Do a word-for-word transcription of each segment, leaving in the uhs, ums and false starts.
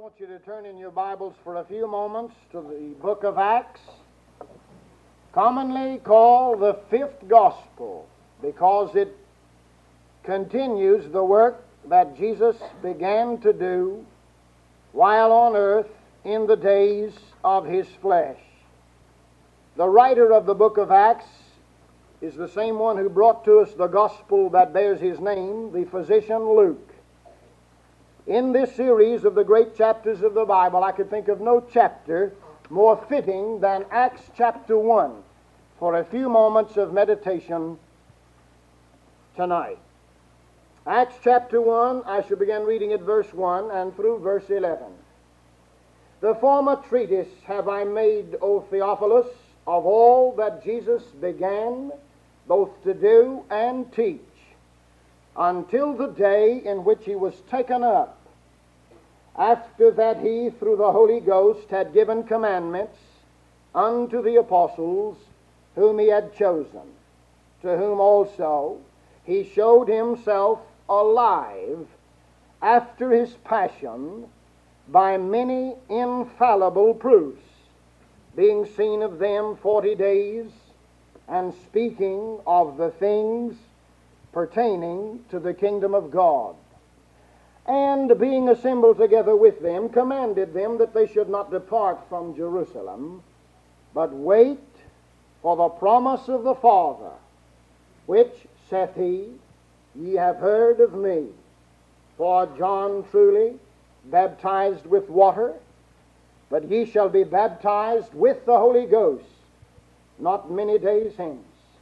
want you to turn in your Bibles for a few moments to the book of Acts, commonly called the fifth gospel, because it continues the work that Jesus began to do while on earth in the days of his flesh. The writer of the book of Acts is the same one who brought to us the gospel that bears his name, the physician Luke. In this series of the great chapters of the Bible, I could think of no chapter more fitting than Acts chapter one for a few moments of meditation tonight. Acts chapter one, I shall begin reading at verse one and through verse eleven. The former treatise have I made, O Theophilus, of all that Jesus began both to do and teach, until the day in which he was taken up, after that he, through the Holy Ghost, had given commandments unto the apostles whom he had chosen, to whom also he showed himself alive after his passion by many infallible proofs, being seen of them forty days, and speaking of the things pertaining to the kingdom of God. And being assembled together with them, commanded them that they should not depart from Jerusalem, but wait for the promise of the Father, which, saith he, ye have heard of me. For John truly baptized with water, but ye shall be baptized with the Holy Ghost not many days hence.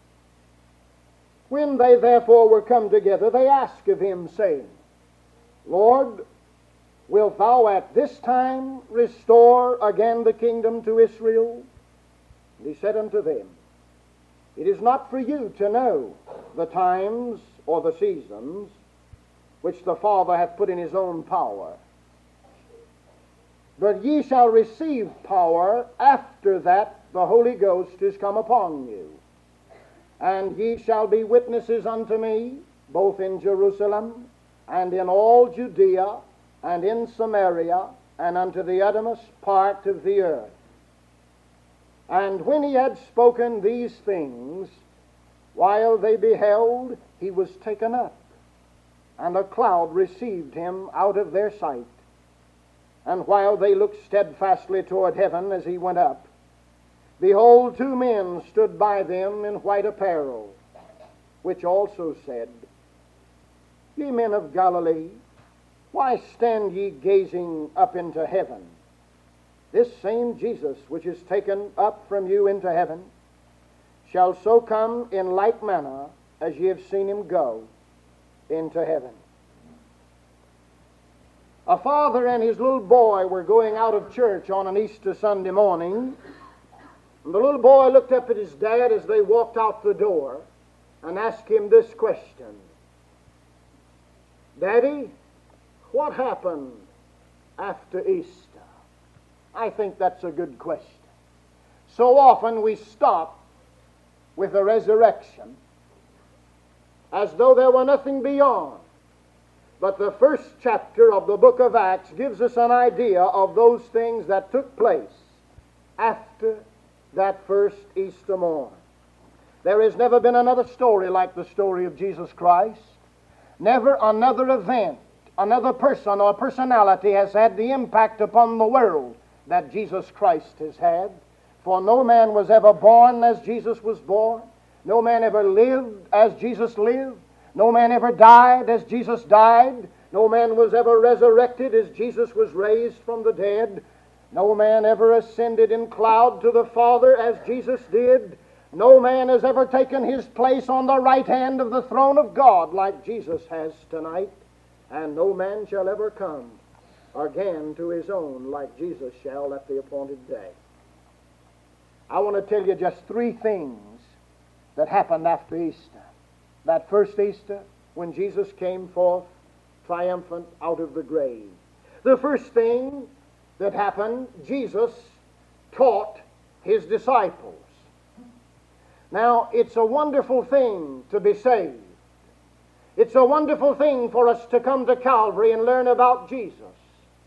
When they therefore were come together, they asked of him, saying, Lord, wilt thou at this time restore again the kingdom to Israel? And he said unto them, It is not for you to know the times or the seasons which the Father hath put in his own power, but ye shall receive power after that the Holy Ghost is come upon you. And ye shall be witnesses unto me, both in Jerusalem, and in all Judea, and in Samaria, and unto the uttermost part of the earth. And when he had spoken these things, while they beheld, he was taken up, and a cloud received him out of their sight. And while they looked steadfastly toward heaven as he went up, behold, two men stood by them in white apparel, which also said, Ye men of Galilee, why stand ye gazing up into heaven? This same Jesus, which is taken up from you into heaven, shall so come in like manner as ye have seen him go into heaven. A father and his little boy were going out of church on an Easter Sunday morning, and the little boy looked up at his dad as they walked out the door and asked him this question, Daddy, what happened after Easter? I think that's a good question. So often we stop with the resurrection as though there were nothing beyond. But the first chapter of the book of Acts gives us an idea of those things that took place after that first Easter morn. There has never been another story like the story of Jesus Christ. Never another event, another person or personality has had the impact upon the world that Jesus Christ has had. For no man was ever born as Jesus was born. No man ever lived as Jesus lived. No man ever died as Jesus died. No man was ever resurrected as Jesus was raised from the dead. No man ever ascended in cloud to the Father as Jesus did. No man has ever taken his place on the right hand of the throne of God like Jesus has tonight. And no man shall ever come again to his own like Jesus shall at the appointed day. I want to tell you just three things that happened after Easter. That first Easter, when Jesus came forth triumphant out of the grave. The first thing that happened, Jesus taught his disciples. Now, it's a wonderful thing to be saved. It's a wonderful thing for us to come to Calvary and learn about Jesus.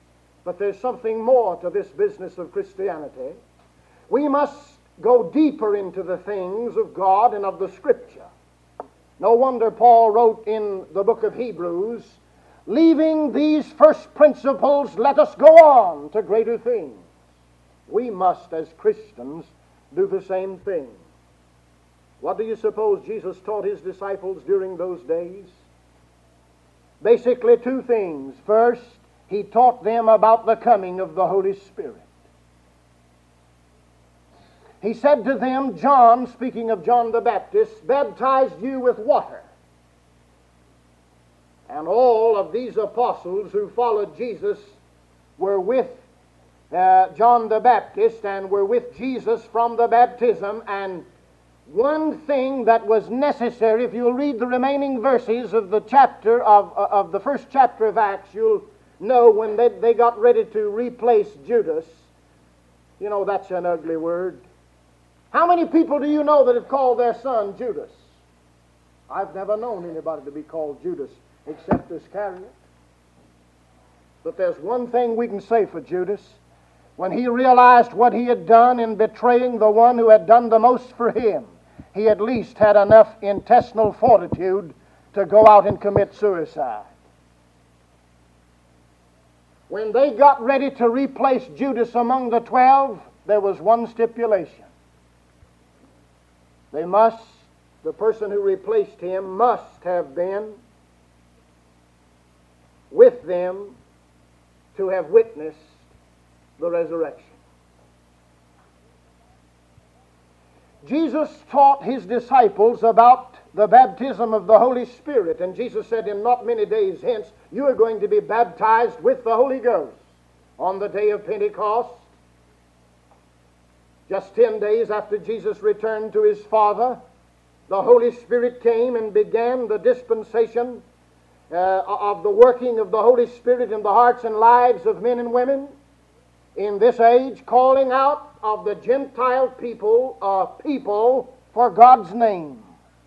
But there's something more to this business of Christianity. We must go deeper into the things of God and of the Scripture. No wonder Paul wrote in the book of Hebrews, leaving these first principles, let us go on to greater things. We must, as Christians, do the same thing. What do you suppose Jesus taught his disciples during those days? Basically two things. First, he taught them about the coming of the Holy Spirit. He said to them, John, speaking of John the Baptist, baptized you with water. And all of these apostles who followed Jesus were with uh, John the Baptist and were with Jesus from the baptism. And one thing that was necessary, if you'll read the remaining verses of the chapter of, uh, of the first chapter of Acts, you'll know when they, they got ready to replace Judas. You know, that's an ugly word. How many people do you know that have called their son Judas? I've never known anybody to be called Judas except Iscariot. But there's one thing we can say for Judas. When he realized what he had done in betraying the one who had done the most for him, he at least had enough intestinal fortitude to go out and commit suicide. When they got ready to replace Judas among the twelve, there was one stipulation. They must, the person who replaced him must have been with them to have witnessed the resurrection. Jesus taught his disciples about the baptism of the Holy Spirit, and Jesus said, in not many days hence, you are going to be baptized with the Holy Ghost. On the day of Pentecost, just ten days after Jesus returned to his Father, the Holy Spirit came and began the dispensation uh, of the working of the Holy Spirit in the hearts and lives of men and women in this age, calling out of the Gentile people a people for God's name.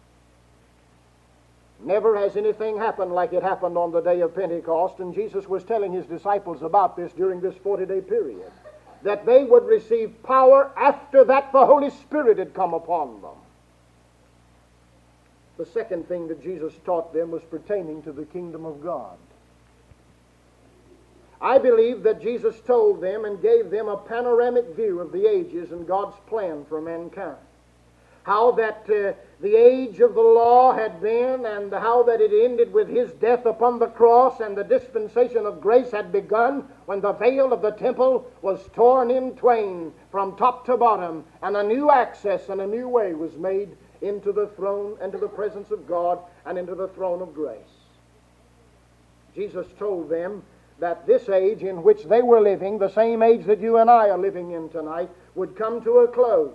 Never has anything happened like it happened on the day of Pentecost, and Jesus was telling his disciples about this during this forty-day period, that they would receive power after that the Holy Spirit had come upon them. The second thing that Jesus taught them was pertaining to the kingdom of God. I believe that Jesus told them and gave them a panoramic view of the ages and God's plan for mankind. How that uh, the age of the law had been, and how that it ended with his death upon the cross, and the dispensation of grace had begun when the veil of the temple was torn in twain from top to bottom, and a new access and a new way was made into the throne, into the presence of God, and into the throne of grace. Jesus told them that this age in which they were living, the same age that you and I are living in tonight, would come to a close,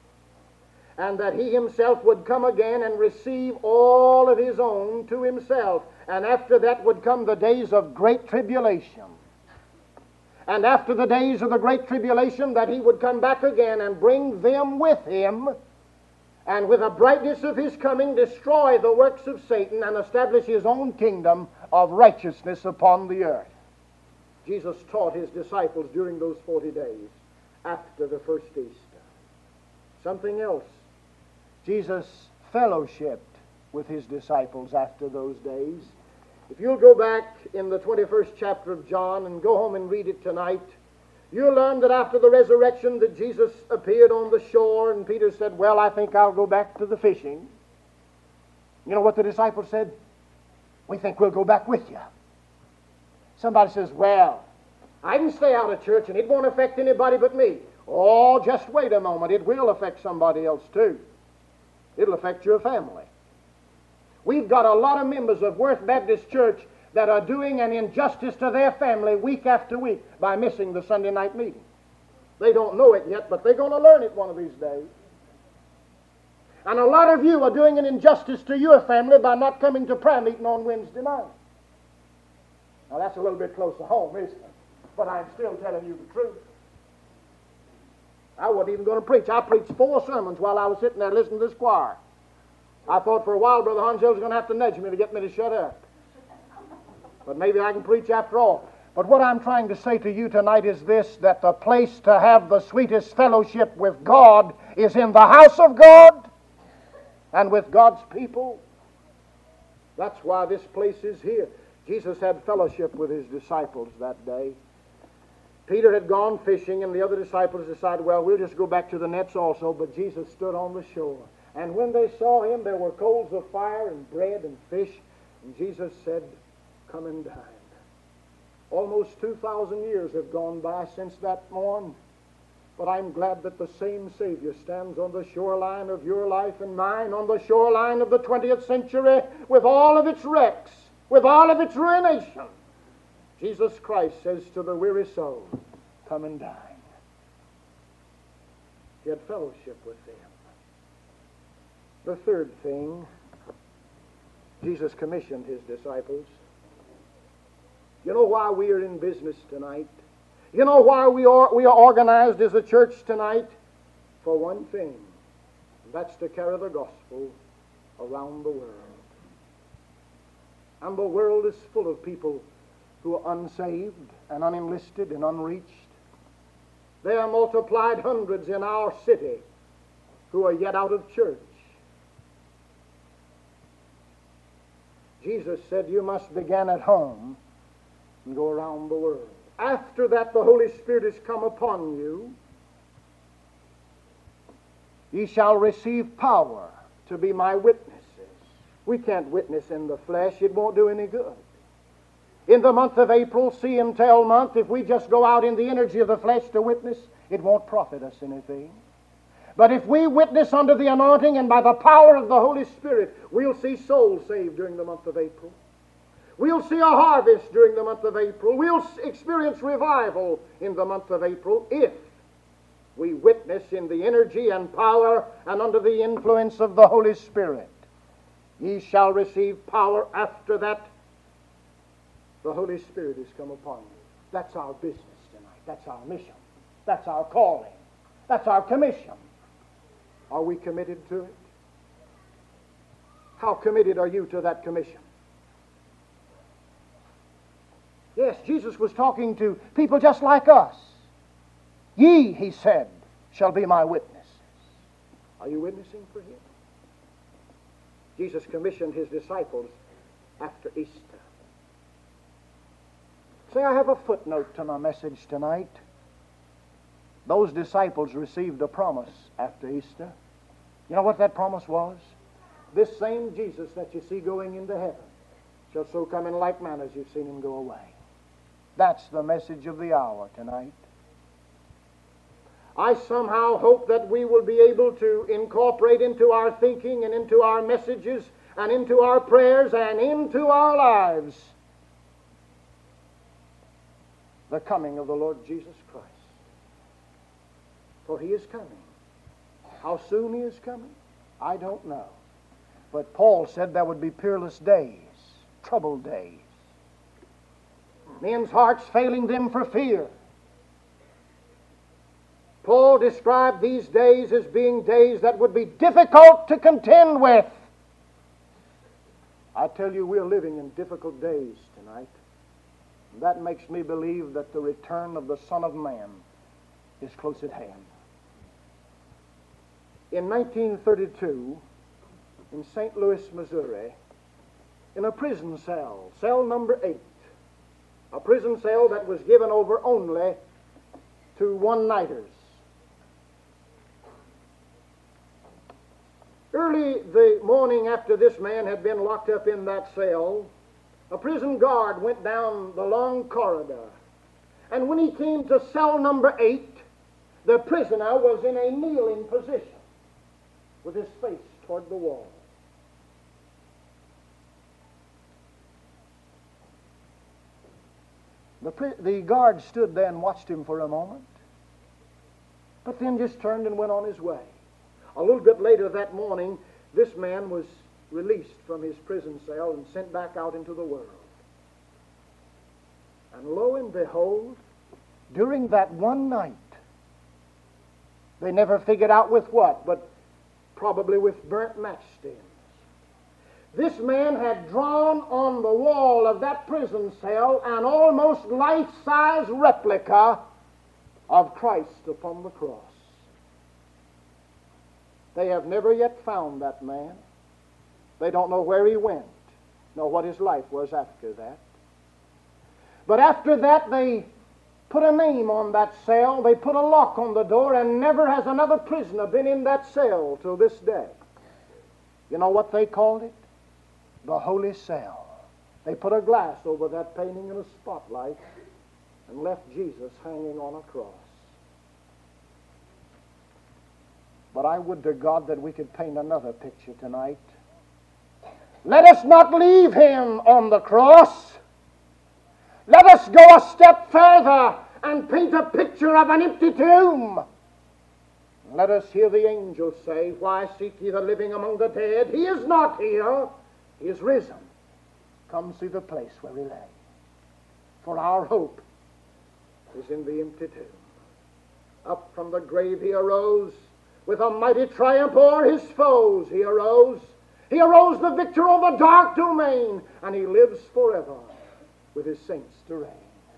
and that he himself would come again and receive all of his own to himself. And after that would come the days of great tribulation. And after the days of the great tribulation, that he would come back again and bring them with him, and with the brightness of his coming destroy the works of Satan and establish his own kingdom of righteousness upon the earth. Jesus taught his disciples during those forty days after the first Easter. Something else. Jesus fellowshiped with his disciples after those days. If you'll go back in the twenty-first chapter of John and go home and read it tonight, you'll learn that after the resurrection that Jesus appeared on the shore, and Peter said, well, I think I'll go back to the fishing. You know what the disciples said? We think we'll go back with you. Somebody says, well, I can stay out of church and it won't affect anybody but me. Oh, just wait a moment. It will affect somebody else too. It'll affect your family. We've got a lot of members of Worth Baptist Church that are doing an injustice to their family week after week by missing the Sunday night meeting. They don't know it yet, but they're going to learn it one of these days. And a lot of you are doing an injustice to your family by not coming to prayer meeting on Wednesday night. Now that's a little bit close to home, isn't it? But I'm still telling you the truth. I wasn't even going to preach. I preached four sermons while I was sitting there listening to this choir. I thought for a while Brother Hansel was going to have to nudge me to get me to shut up. But maybe I can preach after all. But what I'm trying to say to you tonight is this, that the place to have the sweetest fellowship with God is in the house of God and with God's people. That's why this place is here. Jesus had fellowship with his disciples that day. Peter had gone fishing, and the other disciples decided, well, we'll just go back to the nets also. But Jesus stood on the shore. And when they saw him, there were coals of fire and bread and fish. And Jesus said, come and dine. Almost two thousand years have gone by since that morn. But I'm glad that the same Savior stands on the shoreline of your life and mine, on the shoreline of the twentieth century, with all of its wrecks, with all of its ruination. Jesus Christ says to the weary soul, come and dine. He had fellowship with them. The third thing, Jesus commissioned his disciples. You know why we are in business tonight? You know why we are, we are organized as a church tonight? For one thing, that's to carry the gospel around the world. And the world is full of people who are unsaved and unenlisted and unreached. There are multiplied hundreds in our city who are yet out of church. Jesus said, you must begin at home and go around the world. After that, the Holy Spirit has come upon you. Ye shall receive power to be my witnesses. We can't witness in the flesh. It won't do any good. In the month of April, see and tell month, if we just go out in the energy of the flesh to witness, it won't profit us anything. But if we witness under the anointing and by the power of the Holy Spirit, we'll see souls saved during the month of April. We'll see a harvest during the month of April. We'll experience revival in the month of April if we witness in the energy and power and under the influence of the Holy Spirit. Ye shall receive power. After that, the Holy Spirit has come upon you. That's our business tonight. That's our mission. That's our calling. That's our commission. Are we committed to it? How committed are you to that commission? Yes, Jesus was talking to people just like us. Ye, he said, shall be my witnesses. Are you witnessing for him? Jesus commissioned his disciples after Easter. Say, I have a footnote to my message tonight. Those disciples received a promise after Easter. You know what that promise was? This same Jesus that you see going into heaven shall so come in like manner as you've seen him go away. That's the message of the hour tonight. I somehow hope that we will be able to incorporate into our thinking and into our messages and into our prayers and into our lives the coming of the Lord Jesus Christ. For he is coming. How soon he is coming, I don't know. But Paul said there would be peerless days, troubled days. Men's hearts failing them for fear. Paul described these days as being days that would be difficult to contend with. I tell you, we're living in difficult days tonight. And that makes me believe that the return of the Son of Man is close at hand. In nineteen thirty-two, in Saint Louis, Missouri, in a prison cell, cell number eight, a prison cell that was given over only to one-nighters. Early the morning after this man had been locked up in that cell, a prison guard went down the long corridor. And when he came to cell number eight, the prisoner was in a kneeling position with his face toward the wall. The, pri- the guard stood there and watched him for a moment, but then just turned and went on his way. A little bit later that morning, this man was released from his prison cell and sent back out into the world. And lo and behold, during that one night, they never figured out with what, but probably with burnt match stems. This man had drawn on the wall of that prison cell an almost life-size replica of Christ upon the cross. They have never yet found that man. They don't know where he went, nor what his life was after that. But after that, they put a name on that cell, they put a lock on the door, and never has another prisoner been in that cell till this day. You know what they called it? The Holy Cell. They put a glass over that painting and a spotlight and left Jesus hanging on a cross. But I would to God that we could paint another picture tonight. Let us not leave him on the cross. Let us go a step further and paint a picture of an empty tomb. Let us hear the angels say, "Why seek ye the living among the dead? He is not here. He is risen. Come see the place where he lay." For our hope is in the empty tomb. Up from the grave he arose. With a mighty triumph o'er his foes he arose. He arose the victor over dark domain, and he lives forever with his saints to reign.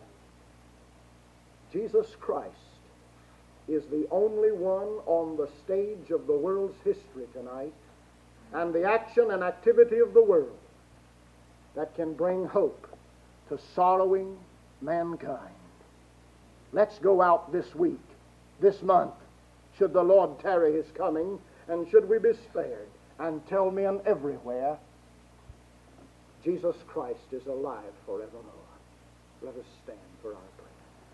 Jesus Christ is the only one on the stage of the world's history tonight, and the action and activity of the world that can bring hope to sorrowing mankind. Let's go out this week, this month, should the Lord tarry his coming, and should we be spared, and tell men everywhere, Jesus Christ is alive forevermore. Let us stand for our prayer.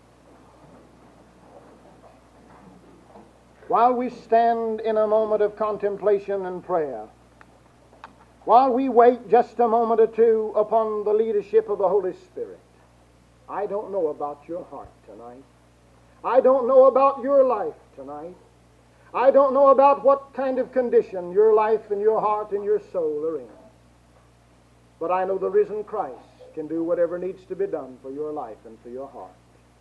While we stand in a moment of contemplation and prayer, while we wait just a moment or two upon the leadership of the Holy Spirit, I don't know about your heart tonight. I don't know about your life tonight. I don't know about what kind of condition your life and your heart and your soul are in. But I know the risen Christ can do whatever needs to be done for your life and for your heart.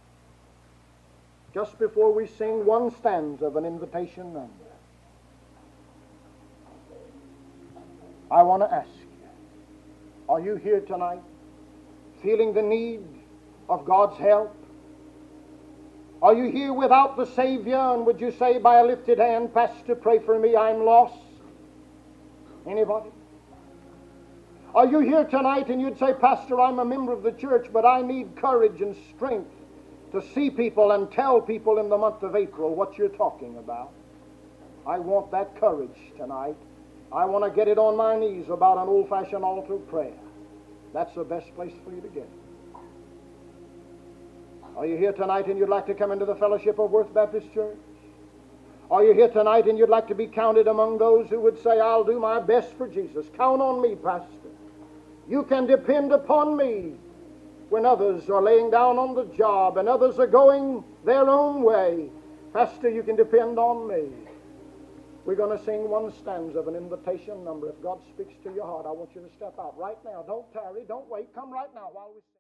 Just before we sing one stanza of an invitation number, I want to ask you, are you here tonight feeling the need of God's help? Are you here without the Savior, and would you say by a lifted hand, "Pastor, pray for me, I'm lost"? Anybody? Are you here tonight and you'd say, "Pastor, I'm a member of the church, but I need courage and strength to see people and tell people in the month of April what you're talking about"? I want that courage tonight. I want to get it on my knees about an old-fashioned altar of prayer. That's the best place for you to get it. Are you here tonight and you'd like to come into the fellowship of Worth Baptist Church? Are you here tonight and you'd like to be counted among those who would say, "I'll do my best for Jesus"? Count on me, Pastor. You can depend upon me when others are laying down on the job and others are going their own way. Pastor, you can depend on me. We're going to sing one stanza of an invitation number. If God speaks to your heart, I want you to step out right now. Don't tarry. Don't wait. Come right now while we sing.